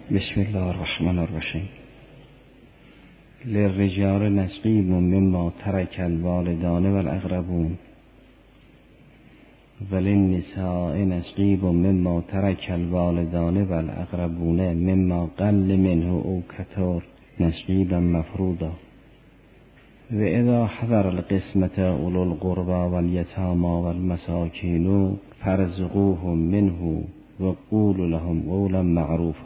بسم الله الرحمن الرحیم. للرجال نصیب مما ترک الوالدان والاقربون وللنساء نصیب مما ترک الوالدان والاقربون مما قل منه او کثر نصیبا مفروضا و اذا حضر القسمة اولو القربى والیتامى والمساکین فارزقوهم منه و قولوا لهم قولا معروفا.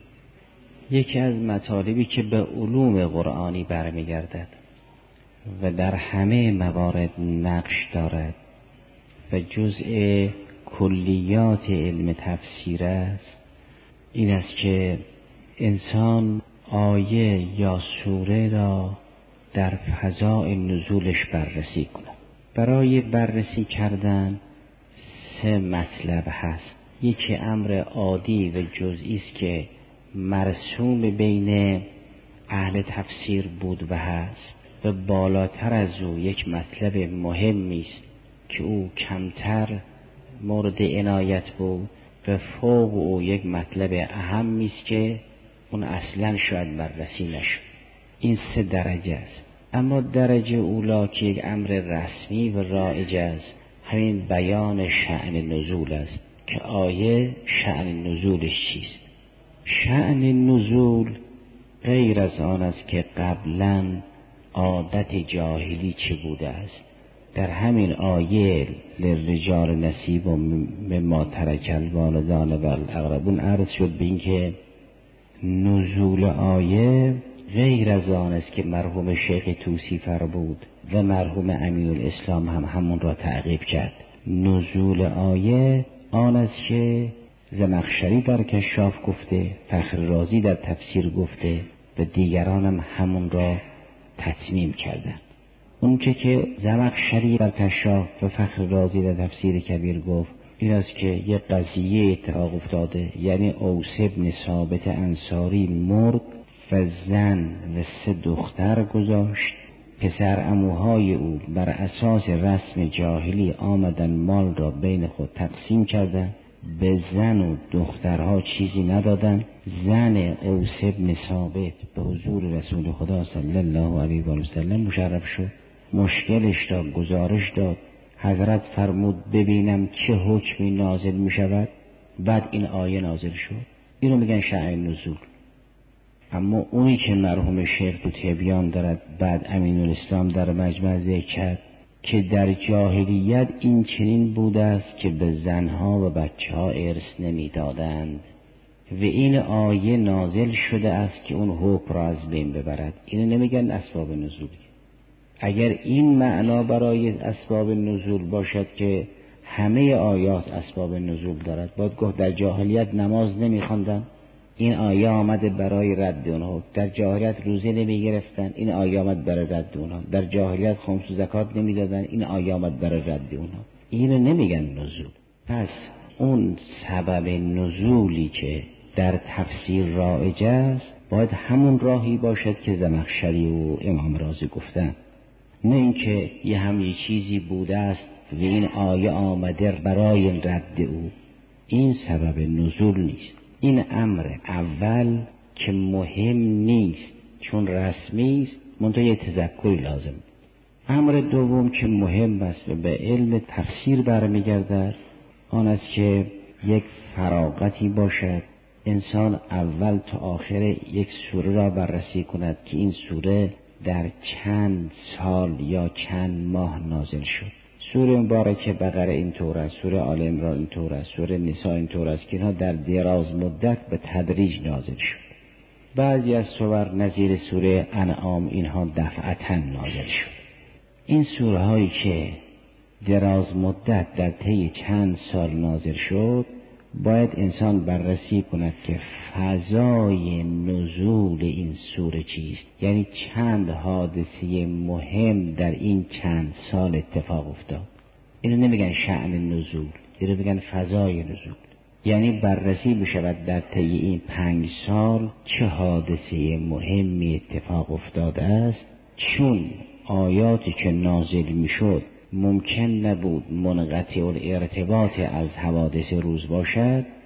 یکی از مطالبی که به علوم قرآنی برمیگردد و در همه موارد نقش دارد و جزء کلیات علم تفسیر است، این است که انسان آیه یا سوره را در فضای نزولش بررسی کند. برای بررسی کردن 3 مطلب هست. یکی امر عادی و جزئی است که مرسوم بین اهل تفسیر بود و هست و بالاتر از او یک مطلب مهمی است که او کمتر مورد عنایت بود و فوق او یک مطلب اهمی است که اون اصلا شاید بررسی نشد. این 3 درجه است. اما درجه اولا که یک امر رسمی و رایج است، همین بیان شأن نزول است که آیه شأن نزولش چیست. شأن نزول غیر از آن است که قبلا عادت جاهلی چه بوده است. در همین آیه للرجال نصیب مما ترک الوالدان والاقربون عرض شد به این که نزول آیه غیر از آن است که مرحوم شیخ طوسی فرمود و مرحوم امینالاسلام هم همون را تعقیب کرد. نزول آیه آن است که زمخشری در کشاف گفته، فخر رازی در تفسیر گفته و دیگران هم همون را تتمیم کردند. اون که زمخشری در کشاف و فخر رازی در تفسیر کبیر گفت این است که یک قضیه اتفاق افتاده، یعنی اوس بن ثابت انصاری مرد و زن و 3 دختر گذاشت. پسر عموهای او بر اساس رسم جاهلی آمدن مال را بین خود تقسیم کردند. به زن و دخترها چیزی ندادن. زن اوس بن ثابت به حضور رسول خدا صلی الله علیه و سلم مشرف شد. مشکلش را گزارش داد. حضرت فرمود ببینم چه حکمی نازل می شود. بعد این آیه نازل شد. اینو میگن شأن نزول. اما اونی که مرحوم شیخ تو تبیان دارد بعد امینالاسلام در مجمع ذکر کرد که در جاهلیت این چنین بوده است که به زنها و بچه ها ارث نمی دادند و این آیه نازل شده است که اون حکم را از بین ببرد. اینو نمیگن اسباب نزول. اگر این معنا برای اسباب نزول باشد که همه آیات اسباب نزول دارد، باید گفت در جاهلیت نماز نمی خواندن، این آیه آمده برای رد اونها. در جاهلیت روزه نمی گرفتن، این آیه آمد برای رد اونها. در جاهلیت خمس و زکات نمی دادن، این آیه آمد برای رد اونها. اینو نمیگن نزول. پس اون سبب نزولی که در تفسیر رایج است باید همون راهی باشد که زمخشری و امام رازی گفتن، نه اینکه یه همین چیزی بوده است و این آیه آمده برای رد او. این سبب نزول نیست. این امر اول که مهم نیست چون رسمی است، منتها یه تذکری لازم. امر دوم که مهم است و به علم تفسیر برمیگردد، آن است که یک فراغتی باشد انسان اول تا آخر یک سوره را بررسی کند که این سوره در چند سال یا چند ماه نازل شد. سوره مبارکه بقره اینطور است، سوره آل عمران اینطور است، سوره نساء اینطور است که اینها در دراز مدت به تدریج نازل شد. بعضی از سور نظیر سوره انعام اینها دفعتاً نازل شد. این سوره هایی که دراز مدت در طی چند سال نازل شد باید انسان بررسی کند که فضای نزول این سوره چیست، یعنی چند حادثه مهم در این چند سال اتفاق افتاد. اینو نمیگن شأن نزول، اینو میگن فضای نزول. یعنی بررسی بشود در طی این 5 سال چه حادثه مهمی اتفاق افتاده است، چون آیاتی که نازل میشد ممکن نبود منقطع الارتباط از حوادث روز باشد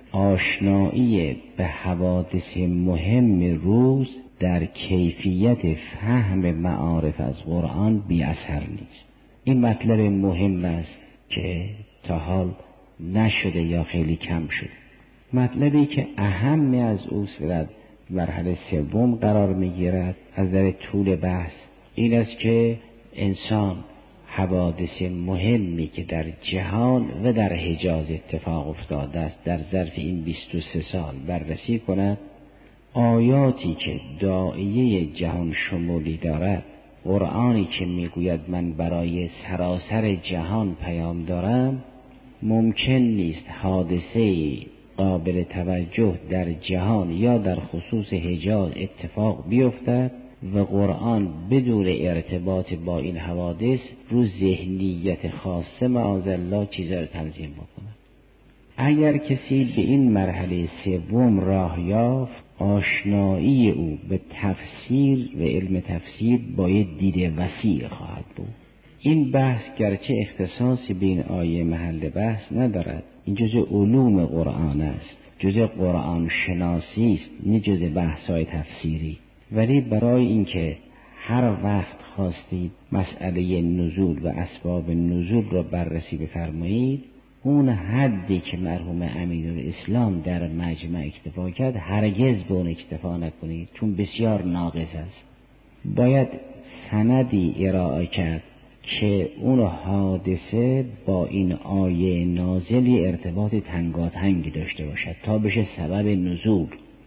آشنایی به حوادث مهم روز در کیفیت فهم معارف از قرآن بی اثر نیست. این مطلب مهم است که تا حال نشده یا خیلی کم شده. مطلبی که اهم از اوست و در مرحله سوم قرار میگیرد از نظر طول بحث این است که انسان حوادث مهمی که در جهان و در حجاز اتفاق افتاده است در ظرف این 23 سال بررسی کند. آیاتی که داعیه جهان شمولی دارد، قرآنی که میگوید من برای سراسر جهان پیام دارم، ممکن نیست حادثه قابل توجه در جهان یا در خصوص حجاز اتفاق بیفتد و قرآن بدون ارتباط با این حوادث رو ذهنیت خاصه معاذالله چیزا رو تنظیم بکنه. اگر کسی به این مرحله سوم راه یافت، آشنایی او به تفسیر و علم تفسیر باید دید وسیع خواهد بود. این بحث گرچه اختصاصی به این آیه محل بحث ندارد، این جزء علوم قرآن است، جزء قرآن شناسی است، نه جزء بحث‌های تفسیری. ولی برای اینکه هر وقت خواستید مسئله نزول و اسباب نزول را بررسی بفرمایید، اون حدی که مرحوم امیرالاسلام در مجمع اکتفا کرد هرگز به اون اکتفا نکنید، چون بسیار ناقص است. باید سندی ارائه کرد که اون حادثه با این آیه نازلی ارتباط تنگاتنگی داشته باشد تا بشه سبب نزول.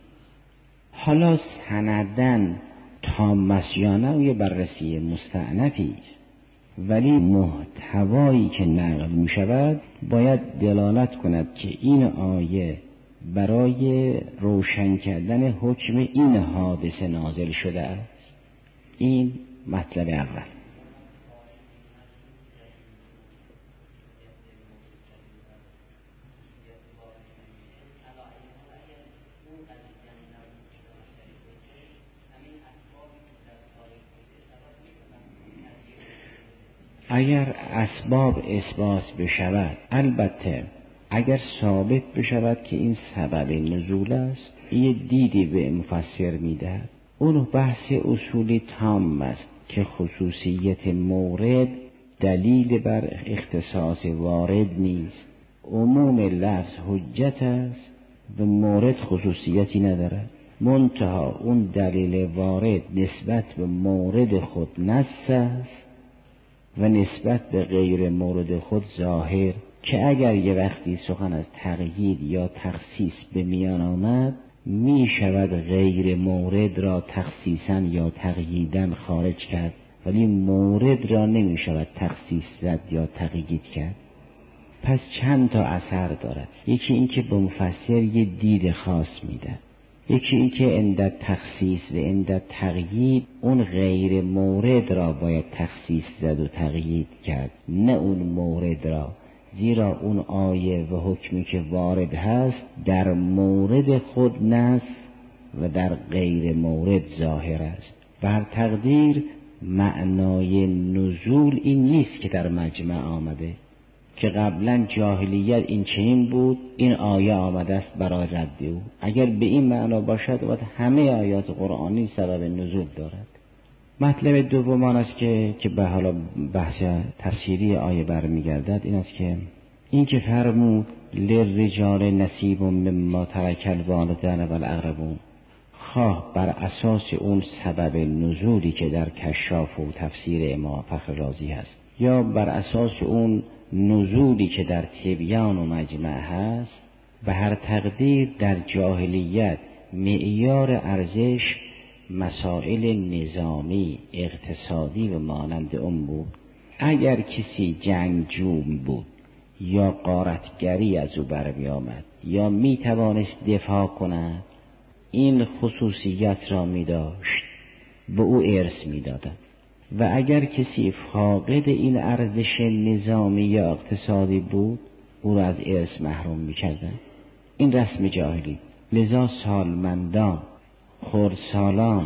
حالا سندن تام است یا نه یه بررسی مستأنفی است، ولی محتوایی که نقل می شود باید دلالت کند که این آیه برای روشن کردن حکم این حادثه نازل شده است. این مطلب اول. اگر اسباب اثبات بشود، البته اگر ثابت بشود که این سبب نزول است، یه دیدی به مفسر میده. اون بحث اصولی تام است که خصوصیت مورد دلیل بر اختصاص وارد نیست. عموم لفظ حجت است و مورد خصوصیتی نداره. منتها اون دلیل وارد نسبت به مورد خود نص است و نسبت به غیر مورد خود ظاهر، که اگر یه وقتی سخن از تقیید یا تخصیص به میان آمد، می شود غیر مورد را تخصیصا یا تقییدا خارج کرد، ولی مورد را نمی شود تخصیص زد یا تقیید کرد. پس چند تا اثر دارد. یکی این که به مفسر یه دید خاص میده، یکی این که عند تخصیص و عند تقیید اون غیر مورد را باید تخصیص زد و تقیید کرد، نه اون مورد را، زیرا اون آیه و حکمی که وارد هست در مورد خود نص و در غیر مورد ظاهر است. بر تقدیر معنای نزول این نیست که در مجمع آمده که قبلا جاهلیت این چنین بود، این آیه آمده است برای رد او. اگر به این معنا باشد باید همه آیات قرآنی سبب نزول دارد. مطلب دوم آن است که به حالا بحث تفسیری آیه برمیگردد، این است که این که فرمود للرجال نصیب مما ترک الوالدین والاقربون، خواه بر اساس اون سبب نزولی که در کشاف و تفسیر امام فخر رازی هست، یا بر اساس اون نزولی که در تبیان و مجمع هست، به هر تقدیر در جاهلیت معیار ارزش مسائل نظامی، اقتصادی و مانند اون بود. اگر کسی جنگجو بود یا غارتگری از او برمی آمد یا می توانست دفاع کند، این خصوصیت را می داشت، به او ارث می دادند. و اگر کسی فاقد این ارزش نظامی یا اقتصادی بود، او را از ارث محروم می کردند. این رسم جاهلی. لذا سالمندان، خردسالان،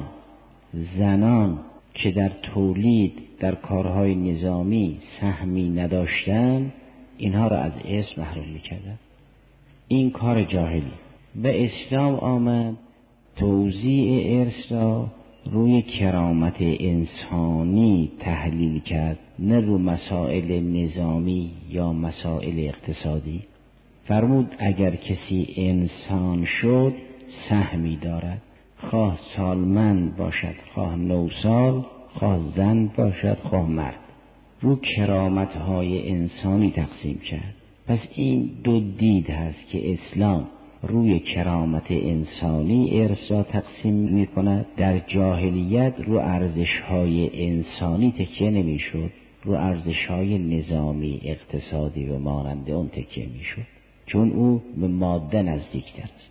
زنان که در تولید در کارهای نظامی سهمی نداشتند، اینها را از ارث محروم می کردند. این کار جاهلی. و اسلام آمد توزیع ارث را روی کرامت انسانی تحلیل کرد، نه رو مسائل نظامی یا مسائل اقتصادی. فرمود اگر کسی انسان شد سهمی دارد، خواه سالمند باشد، خواه نوسال، خواه زن باشد، خواه مرد. رو کرامت‌های انسانی تقسیم کرد. پس این دو دید هست که اسلام روی کرامت انسانی ارث را تقسیم می کند. در جاهلیت رو ارزش‌های انسانی تکیه نمی شد، رو ارزش‌های نظامی اقتصادی و مانند اون تکیه می شد، چون او به ماده نزدیکتر است.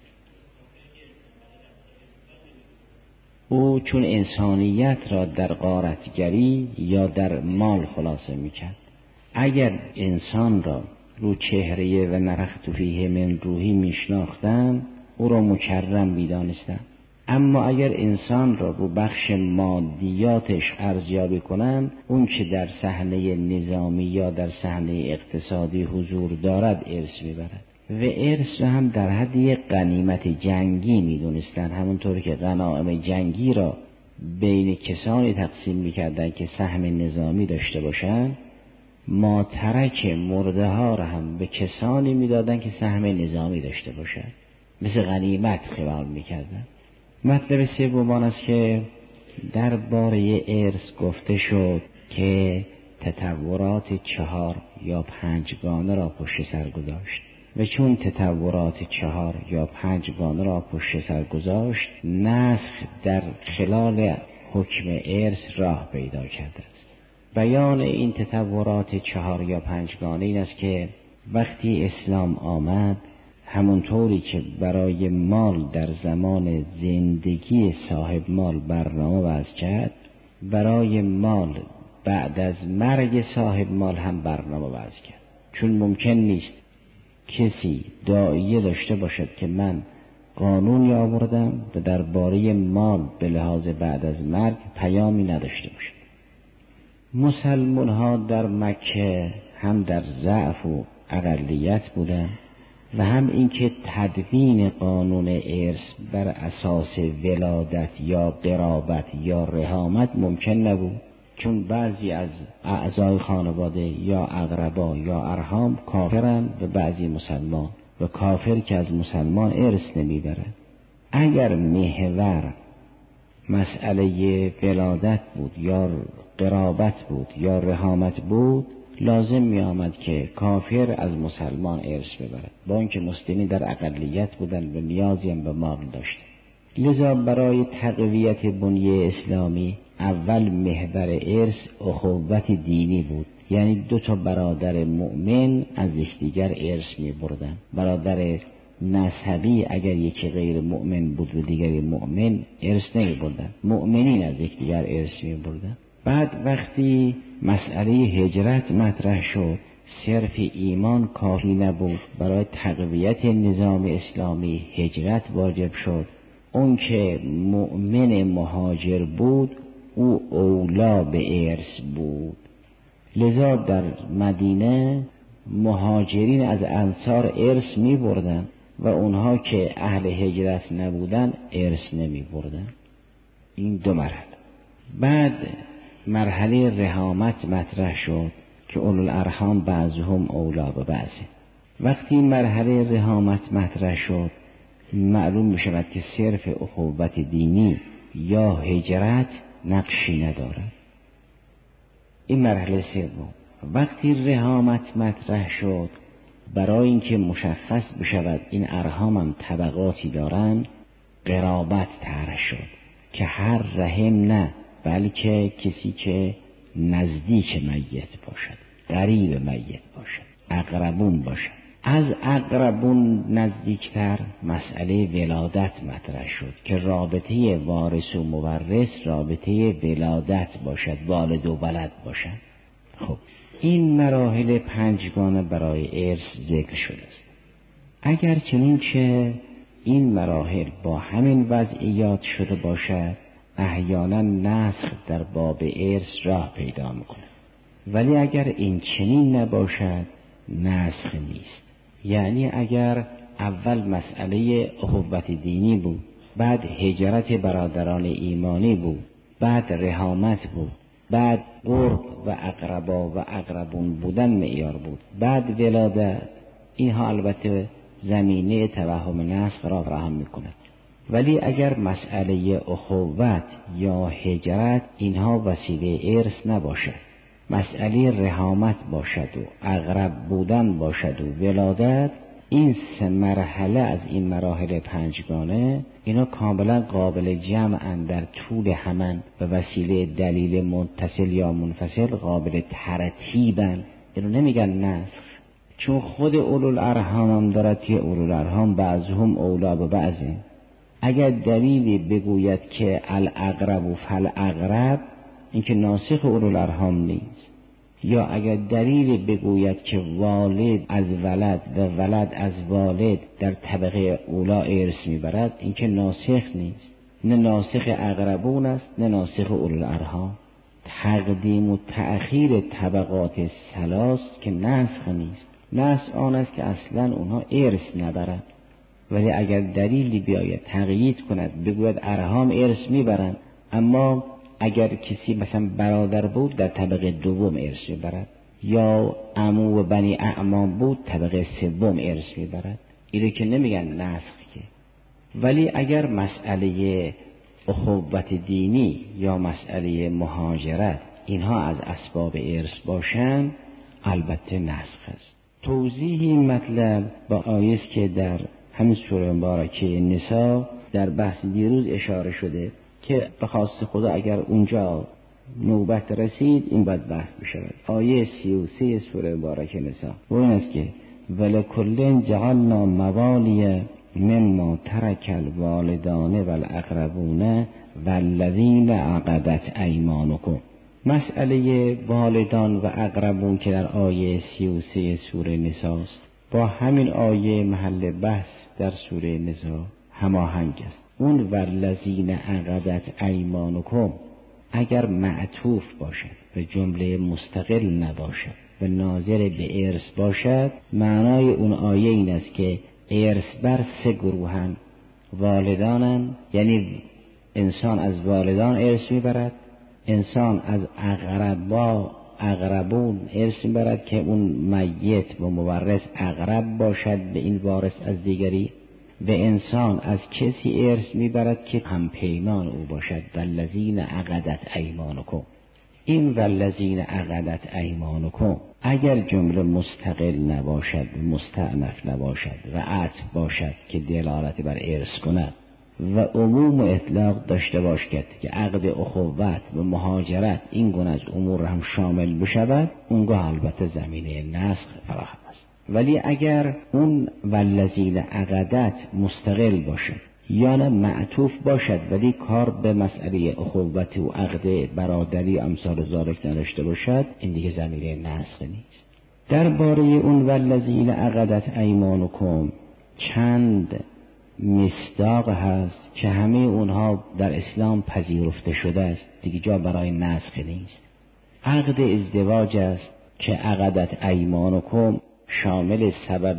او چون انسانیت را در غارتگری یا در مال خلاصه می کرد. اگر انسان را رو چهره و نرخت فیه من روحی میشناختن، او را مکرم میدانستن. اما اگر انسان را رو بخش مادیاتش ارزیابی کنند، اون که در صحنه نظامی یا در صحنه اقتصادی حضور دارد ارث میبرد. و ارث را هم در حد یک غنیمت جنگی میدونستن، همونطور که غنایم جنگی را بین کسانی تقسیم میکردن که سهم نظامی داشته باشند، ما ترک مرده ها را هم به کسانی میدادن که سهم نظامی داشته باشند، مثل غنیمت خیال میکردن. مطلب سوم است که درباره ارث گفته شد که تطورات 4 یا 5 گانه را پشت سر گذاشت و چون تطورات 4 یا 5 گانه را پشت سر گذاشت، نسخ در خلال حکم ارث راه پیدا کرده است. بیان این تطورات 4 یا 5 گانه این است که وقتی اسلام آمد، همونطوری که برای مال در زمان زندگی صاحب مال برنامه وضع کرد، برای مال بعد از مرگ صاحب مال هم برنامه وضع کرد. چون ممکن نیست کسی داعیه داشته باشد که من قانونی آوردم و درباره مال به لحاظ بعد از مرگ پیامی نداشته باشد. مسلمان ها در مکه هم در ضعف و اقلیت بودند و هم اینکه تدوین قانون ارث بر اساس ولادت یا قرابت یا رحامت ممکن نبود، چون بعضی از اعضای خانواده یا اقربا یا ارحام کافرند و بعضی مسلمان، و کافر که از مسلمان ارث نمیبرد. اگر محور مسئله ولادت بود یا قرابت بود یا رحامت بود، لازم می آمد که کافر از مسلمان ارث ببرد، با اینکه مسلمین در اقلیت بودند و نیازی هم به مال داشتند. لذا برای تقویت بنیه اسلامی اول محور ارث اخوت دینی بود، یعنی 2 برادر مؤمن از یکدیگر ارث می بردن. برادر نسبی اگر یکی غیر مؤمن بود و دیگری مؤمن، ارث نمی بردن، مؤمنین از یکدیگر ارث می بردن. بعد وقتی مسئله هجرت مطرح شد، صرف ایمان کافی نبود، برای تقویت نظام اسلامی هجرت واجب شد. اون که مؤمن مهاجر بود او اولا به ارث بود. لذا در مدینه مهاجرین از انصار ارث می بردن و اونها که اهل هجرت نبودن ارث نمی بردن. این 2 مرحله. بعد مرحله رحامت مطرح شد که اولوالارحام بعضهم اولا به بعضه. وقتی مرحله رحامت مطرح شد، معلوم می شود که صرف اخوت دینی یا هجرت نقشی ندارد. این مرحله سوم. وقتی رحامت مطرح شد، برای اینکه مشخص بشود این ارحام هم طبقاتی دارند، قرابت طرح شد که هر رحم نه، بلکه کسی که نزدیک میت باشد، قریب میت باشد، اقربون باشد. از اقربون نزدیکتر مسئله ولادت مطرح شد که رابطه وارث و مورث رابطه ولادت باشد، والد و ولد باشد. خب این مراحل 5 گانه برای ارث ذکر شده است. اگر چنین که این مراحل با همین وضعیات شده باشد، احیانا نسخ در باب ارث راه پیدا میکنه، ولی اگر این چنین نباشد نسخ نیست. یعنی اگر اول مسئله اخوت دینی بود، بعد هجرت برادران ایمانی بود، بعد رحامت بود، بعد قرب و اقربا و اقربون بودن معیار بود، بعد ولادت. اینها البته زمینه توهم نسخ را فراهم می‌کند. ولی اگر مسئله اخوت یا هجرت اینها وسیله ارث نباشد، مسئله رحامت باشد و اقرب بودن باشد و ولادت، این 3 مرحله از این مراحل 5گانه اینا کاملا قابل جمعن در طول همن و وسیله دلیل متصل یا منفصل قابل ترتیبن. اینو نمیگن نسخ، چون خود اولوالارحام هم دارد که اولوالارحام بعضهم اولا به بعضه. اگر دلیلی بگوید که الاقرب و فالاقرب، این که ناسخ اولوالارحام نیست، یا اگر دلیلی بگوید که والد از ولد و ولد از والد در طبقه اولا ارث میبرد، این که ناسخ نیست، نه ناسخ اقربون است نه ناسخ اولوالارحام. تقدیم و تأخیر طبقات 3 که نسخ نیست. نسخ آن است که اصلا اونها ارث نبرند. ولی اگر دلیلی بیاید تقیید کند بگوید ارحام ارث میبرند، اما اگر کسی مثلا برادر بود در طبقه 2 ارث میبرد، یا عمو و بنی اعمام بود طبقه 3 ارث میبرد. اینو که نمیگن نسخ که. ولی اگر مسئله اخوت دینی یا مسئله مهاجرت اینها از اسباب ارث باشند، البته نسخ است. توضیح این مطلب با آیه که در همین سوره مبارکه نساء در بحث دیروز اشاره شده که به خواست خدا اگر اونجا نوبت رسید این باید بحث بشود. آیه 33 سوره مبارکه نساء و این است که ولکل جعلنا موالی مما ترک الوالدان والاقربون والذین عقدت ایمانکم. مسئله والدان و اقربون که در آیه 33 سوره نساء است با همین آیه محل بحث در سوره نساء هماهنگ است. اون والذین عقدت ایمانکم اگر معطوف باشد و جمله مستقل نباشد و ناظر به ارث باشد، معنای اون آیه این است که ارث بر 3 گروهن. والدانن، یعنی انسان از والدان ارث میبرد، انسان از اقربون ارث میبرد که اون میت و مورث اقرب باشد به این وارث از دیگری، و انسان از کسی ارث میبرد که هم پیمان او باشد. والذین عقدت ایمانکم. این والذین عقدت ایمانکم اگر جمله مستقل نباشد، مستأنف نباشد و عطف باشد که دلالت بر ارث کند و عموم و اطلاق داشته باشد که عقد اخوت و مهاجرت این گونه از امور هم شامل بشود، اونگاه البته زمینه نسخ فراهم است. ولی اگر اون والذین عقدت مستقل باشد یا نه معطوف باشد ولی کار به مسئله اخوت و عقد برادری امثال ذالک نداشته باشد، این دیگه زمینه نسخ نیست. درباره اون والذین عقدت ایمانکم چند مصداق هست که همه اونها در اسلام پذیرفته شده است، دیگه جا برای نسخ نیست. عقد ازدواج است که عقدت ایمانکم شامل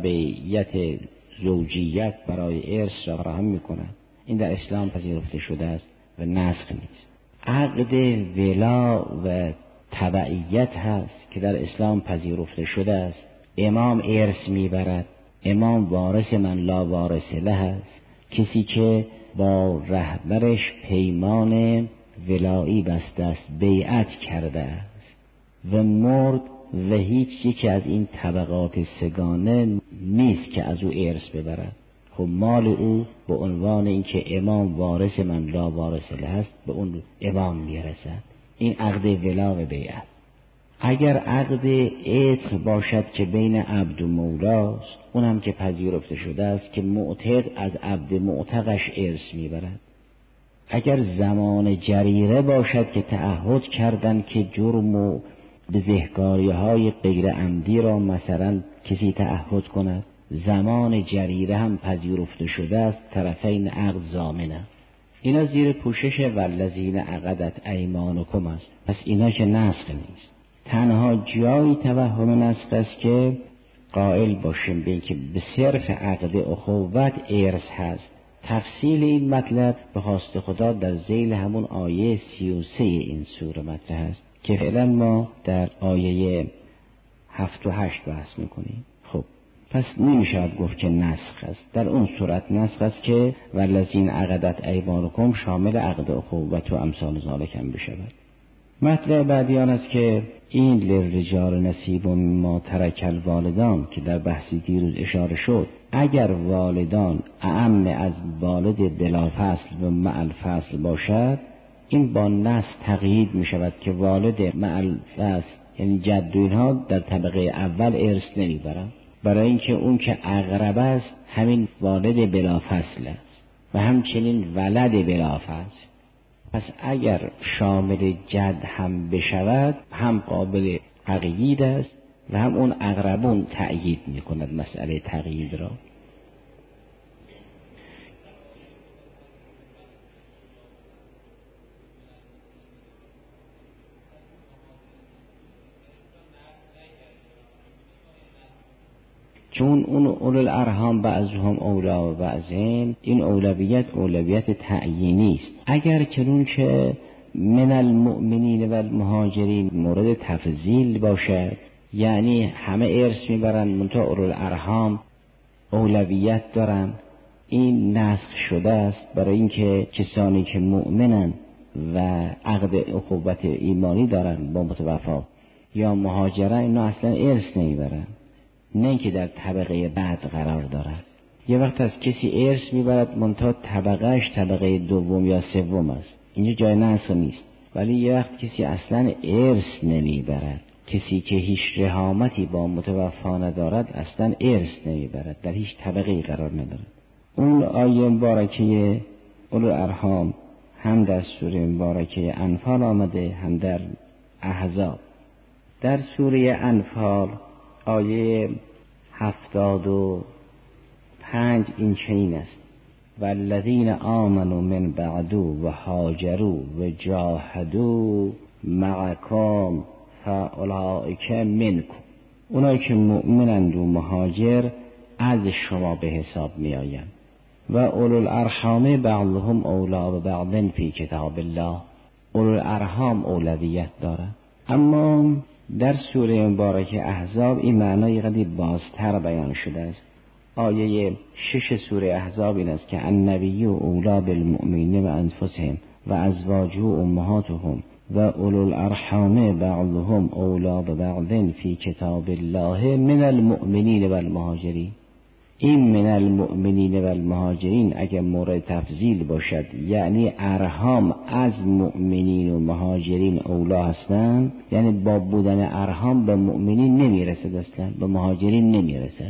سببیت زوجیت برای ارث را فراهم می‌کند. این در اسلام پذیرفته شده است و نسخ نیست. عقد ولا و تبعیت هست که در اسلام پذیرفته شده است. امام ارث میبرد، امام وارث من لا وارث له است. کسی که با رهبرش پیمان ولایی بسته است، بیعت کرده است و مرد و هیچ یکی از این طبقات 3گانه نیست که از او ارث ببرد، خب مال او به عنوان اینکه امام وارث من لا وارث له است به اون امام میرسد. این عقد ولا و بیعت. اگر عقد عتق باشد که بین عبد و مولاست، اونم که پذیرفته شده است که معتق از عبد معتقش ارث میبرد. اگر زمان جریره باشد که تعهد کردند که جرم و بزهکاری‌های غیر عمدی را مثلا کسی تعهد کند، زمان جریره هم پذیرفته شده است، طرفین عقد ضامنه. اینا زیر پوشش والذین عقدت ایمانکم است. پس اینا که نسخ نیست. تنها جایی توهم نسخ است که قائل باشیم به اینکه به صرف عقد اخوت ارث هست. تفصیل این مطلب به خواست خدا در ذیل همون آیه 33 این سوره مطرح است که فعلا ما در آیه 7 و 8 بحث میکنیم. خب پس نمیشود گفت که نسخ است. در اون صورت نسخ است که والذین عقدت ایمانکم شامل عقد اخوت و امثال ذالک هم بشود. مطلب بعدی آن است که این للرجال نصیب مما ترک الوالدان که در بحثی دیروز اشاره شد، اگر والدان اعم از والد بلا فصل و مع الفصل باشد، این با نص تقیید می شود که والد مع الفصل یعنی جد و اینها در طبقه اول ارث نمی برند، برای اینکه اون که اقرب است همین والد بلا فصل است و همچنین ولد بلا فصل. پس اگر شامل جد هم بشود هم قابل تقیید است و هم اون اقربون تأیید می کند مسئله تقیید را. چون اون اولو الارحام بعضهم اولا و بعضین، این اولویت تعیینی است. اگر کنون چه من المؤمنین و المهاجرین مورد تفضیل باشد، یعنی همه ارث میبرند منتها اولو الارحام اولویت دارند، این نسخ شده است برای اینکه کسانی که مؤمنن و عقد اخوت ایمانی دارند با متوفا یا مهاجرن اینا اصلا ارث نمیبرند، نه اینکه در طبقه بعد قرار دارد. یه وقت از کسی ارث میبرد منتها طبقهش طبقه دوم یا سوم است، اینجا جای نسخ نیست. ولی یه وقت کسی اصلا ارث نمیبرد، کسی که هیچ رحامتی با متوفا ندارد اصلا ارث نمیبرد، در هیچ طبقه قرار ندارد. اون آیه مبارکه اولو الارحام هم در سوره مبارکه انفال آمده هم در احزاب. در سوره انفال آیه 75 این چنین است: والذین آمنوا من بعد و هاجروا و جاهدوا معکم فاولئک منکم. اونایی که مؤمنند و مهاجر از شما به حساب می آیند. و اولو الارحام بعضهم اولا و بعض فی کتاب الله. اولو الارحام اولویت دارد. اما در سوره مبارکه احزاب این معنای قدری بازتر بیان شده است. آیه 6 سوره احزاب این است که النبی اولی بالمؤمنین و انفسهم و ازواجه امهاتهم و اولو الارحام بعضهم اولی ببعض فی کتاب الله من المؤمنین و المهاجرین. این من المؤمنین و المهاجرین اگر مورد تفضیل باشد، یعنی ارحام از مؤمنین و مهاجرین اولا هستند، یعنی با بودن ارحام به مؤمنین نمیرسد، اصلا به مهاجرین نمیرسد.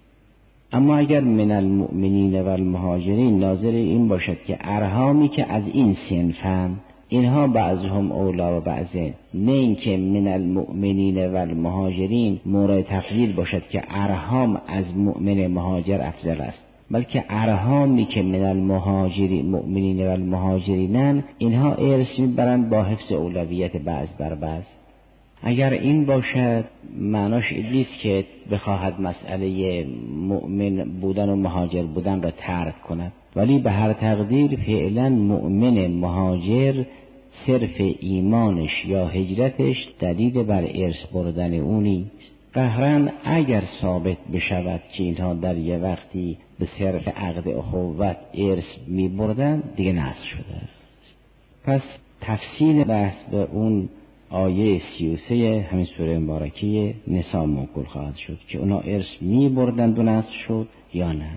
اما اگر من المؤمنین و المهاجرین ناظر این باشد که ارحامی که از این صنفند اینها بعضهم اولا و بعضین، نه اینکه من المؤمنین و المهاجرین مورد تفضیل باشد که ارحام از مؤمن مهاجر افضل است، بلکه ارحامی که من المهاجرین مؤمنین و المهاجرینن اینها ارث میبرند با حفظ اولویت بعض بر بعض. اگر این باشد معناش این نیست که بخواهد مسئله مؤمن بودن و مهاجر بودن را ترک کند، ولی به هر تقدیر فعلا مؤمن مهاجر صرف ایمانش یا هجرتش دلیل بر ارث بردن او نیست. قهرن اگر ثابت بشود که اینها در یه وقتی به صرف عقد اخوت ارث می بردن دیگه نسخ شده است. پس تفصیل بحث به اون آیه 33 همین سوره مبارکه نساء موکول خواهد شد که اونا ارث می بردند و نسخ شد یا نه.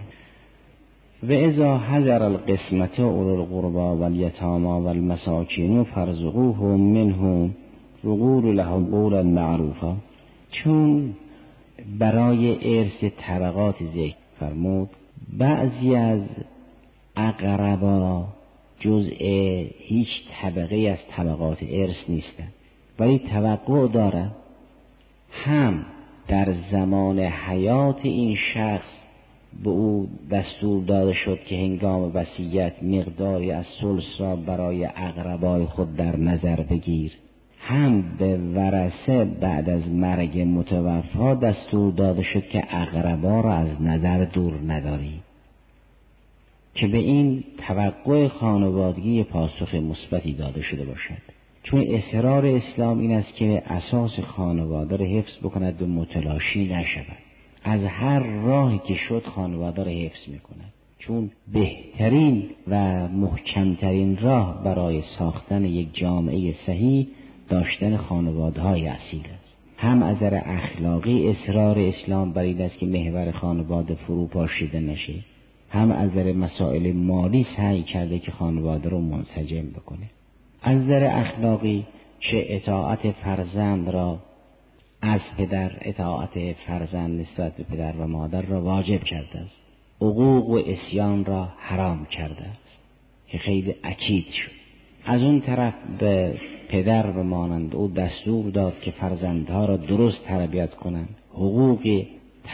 و اذا حضر القسمت اولو القربى والیتامی والمساکین فارزقوهم منه وقولوا لهم قولا معروفا. چون برای ارث طبقات ذکر فرمود، بعضی از اقربا جزء هیچ طبقه از طبقات ارث نیستند، ولی توقع دارد هم در زمان حیات این شخص به او دستور داده شد که هنگام وصیت مقداری از ثلث را برای اقربای خود در نظر بگیر، هم به ورثه بعد از مرگ متوفا دستور داده شد که اقربا را از نظر دور نداری، که به این توقع خانوادگی پاسخ مثبتی داده شده باشد. چون اصرار اسلام این است که اساس خانواده را حفظ بکند و متلاشی نشود. از هر راهی که شد خانواده را حفظ میکند، چون بهترین و محکمترین راه برای ساختن یک جامعه صحیح داشتن خانواده‌های اصیل است. هم از نظر اخلاقی اصرار اسلام بر این است که محور خانواده فرو پاشیده نشه، هم از نظر مسائل مالی سعی کرده که خانواده رو منسجم بکنه. از نظر اخلاقی چه اطاعت فرزند را از پدر، اطاعت فرزند نسبت به پدر و مادر را واجب کرده است، عقوق و عصیان را حرام کرده است که خیلی اکید شد. از اون طرف به پدر و مانند او دستور داد که فرزندها را درست تربیت کنند، حقوق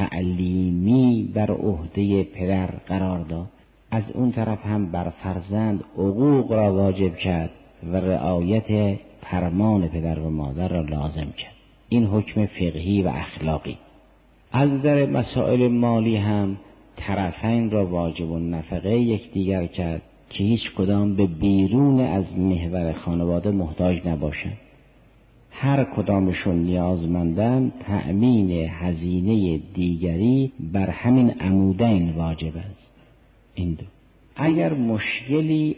تعلیمی بر عهده پدر قرار داد. از اون طرف هم بر فرزند حقوق را واجب کرد و رعایت فرمان پدر و مادر را لازم کرد. این حکم فقهی و اخلاقی. از نظر مسائل مالی هم طرفین را واجب النفقه یکدیگر کرد که هیچ کدام به بیرون از محور خانواده محتاج نباشند. هر کدامشون نیازمندن، تأمین هزینه دیگری بر همین عمودین واجب است. این دو. اگر مشکلی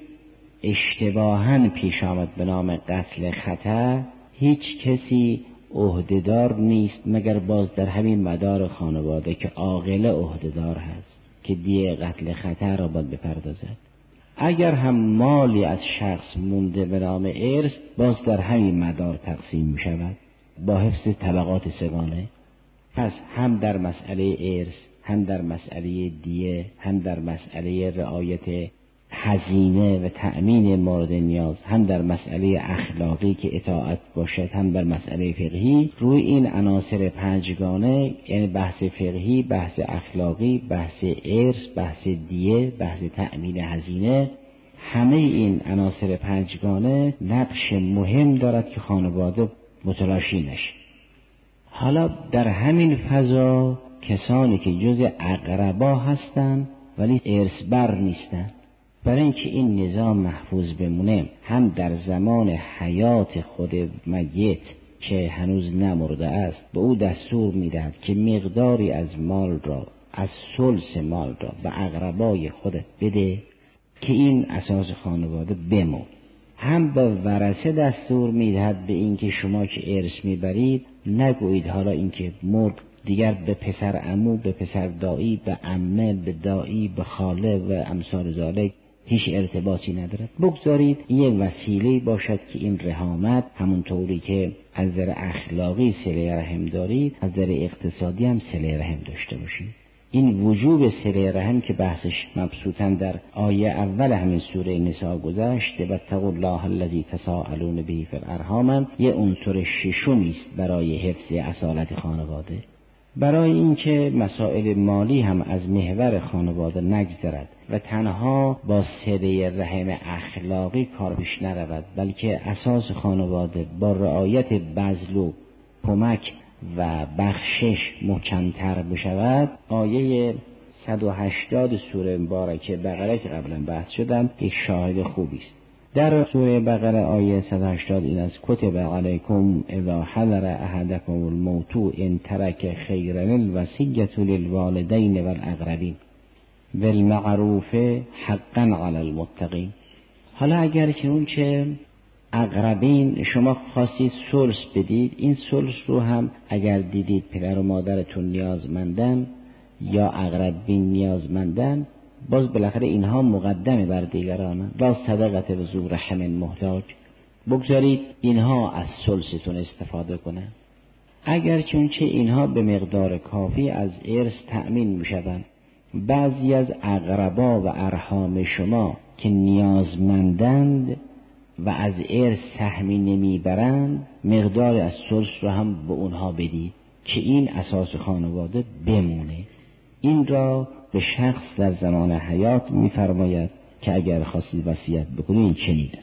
اشتباهاً پیش آمد به نام قتل خطا، هیچ کسی عهدهدار نیست مگر باز در همین مدار خانواده که عاقله عهدهدار هست که دیه قتل خطا را باید بپردازد. اگر هم مالی از شخص مونده به نام ارث، باز در همین مدار تقسیم می شود با حفظ طبقات سگانه. پس هم در مسئله ارث، هم در مسئله دیه، هم در مسئله رعایت هزینه و تأمین مورد نیاز، هم در مسئله اخلاقی که اطاعت باشد، هم در مسئله فقهی، روی این عناصر پنجگانه، یعنی بحث فقهی، بحث اخلاقی، بحث ارث، بحث دیه، بحث تأمین هزینه، همه این عناصر پنجگانه نقش مهم دارد که خانواده متلاشی نشه. حالا در همین فضا کسانی که جز اقربا هستند ولی ارث بر نیستند، برای اینکه این نظام محفوظ بمونه، هم در زمان حیات خود میت که هنوز نمرده است به او دستور میدهد که مقداری از مال را، از ثلث مال را به اقربای خود بده که این اساس خانواده بمونه. هم به ورثه دستور میدهد به اینکه شما که ارث میبرید نگویید حالا اینکه مرد دیگر به پسر عمو، به پسر دایی، به عمه، به دایی، به خاله و امثال ذالک هیچ ارتباطی ندارد. بگذارید یک وسیله باشد که این رحامت، همون طوری که از نظر اخلاقی صله رحم دارید، از نظر اقتصادی هم صله رحم داشته باشید. این وجوب صله رحم که بحثش مبسوطاً در آیه اول همین سوره نساء گذشت، واتقوا الله الذی تساءلون به فی الارحام، یه عنصر ششمی است برای حفظ اصالت خانواده، برای اینکه مسائل مالی هم از محور خانواده نگذرد و تنها با صله رحم اخلاقی کار پیش نرود، بلکه اساس خانواده با رعایت بذل و کمک و بخشش محکم‌تر بشود. آیه 180 سوره مبارکه بقره که قبلا بحث شدم یک شاهد خوبی است. در سوره بقره آیه 180 این است: کتب علیکم اذا حضر احدکم الموت ان ترک خیرا الوصیة للوالدین والاقربین بالمعروف حقا علی المتقین. حالا اگر که اون چه اقربین شما خواستید ثلث بدید، این ثلث رو هم اگر دیدید پدر و مادرتون نیازمندن یا اقربین نیازمندن، باز بالاخره اینها مقدمه بر دیگران، لا صدقه و ذو رحم محتاج، بگذارید اینها از ثلثتون استفاده کنن. اگر چونچه اینها به مقدار کافی از ارث تأمین میشوند، بعضی از اقربا و ارحام شما که نیازمندند و از ارث سهمی نمیبرند، مقدار از ثلث رو هم به اونها بدید که این اساس خانواده بمونه. این را به شخص در زمان حیات میفرماید که اگر خواستید وصیت بکنید این چنین است.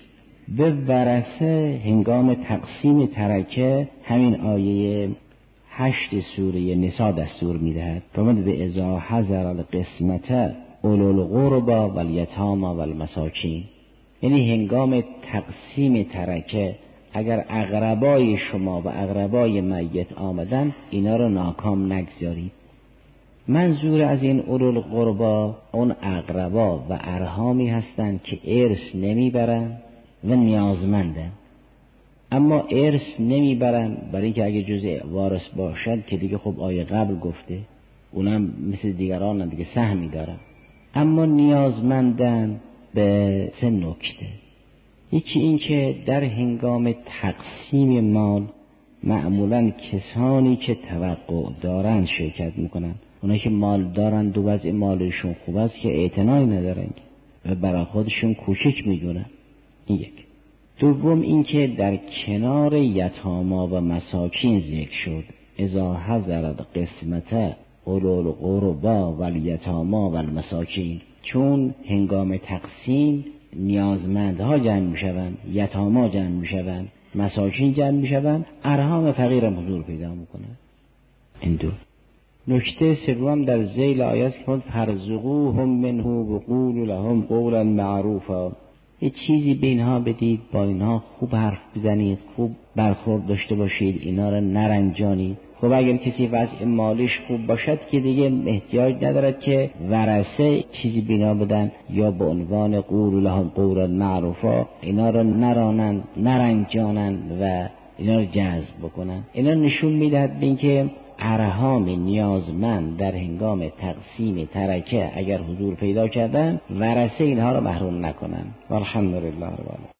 به ورثه هنگام تقسیم ترکه همین آیه 8 سوره نساء دستور میدهد. فرمود به اذا حضر القسمت اولو القربى والیتامی والمساکین، یعنی هنگام تقسیم ترکه اگر اقربای شما و اقربای میت آمدن اینا رو ناکام نگذارید. منظور از این اولو القربى اون اقربا و ارحامی هستند که ارث نمیبرن و نیازمندن، اما ارث نمیبرن برای اینکه اگه جزء وارث باشد که دیگه خب آیه قبل گفته اونم مثل دیگران دیگه سهمی دارن، اما نیازمندن به 3 نکته. یکی این که در هنگام تقسیم مال معمولا کسانی که توقع دارن شرکت میکنن، اونایی که مال دارن دو وضع مالشون خوب است که اعتنایی ندارن و برای خودشون کوچک میدونن. این یک. دوم این که در کنار یتاما و مساکین ذکر شد اذا حضر القسمت اولو القربى والیتاما والمساکین، چون هنگام تقسیم نیازمندها جمع میشوند، یتاما جمع میشوند، مساکین جمع میشوند، ارحام فقیر هم حضور پیدا میکنند. این دو. نکته سوم در ذیل آیه است که فرزقوهم منه وقولوا لهم قولا معروفا، یه چیزی به اینها بدید، با اینها خوب حرف بزنید، خوب برخورد داشته باشید، اینا رو نرنجانید. خب اگر کسی وضع مالیش خوب باشد که دیگه احتیاج ندارد که ورثه چیزی به اینا بدن یا به عنوان قولوا لهم قولا معروفا اینا رو نرانن، نرنجانن و اینا رو جذب بکنن. اینا نشون میدهد به اینکه ارحام نیازمند در هنگام تقسیم ترکه اگر حضور پیدا کردن ورثه اینها رو محروم نکنن. والحمدلله رب العالمین.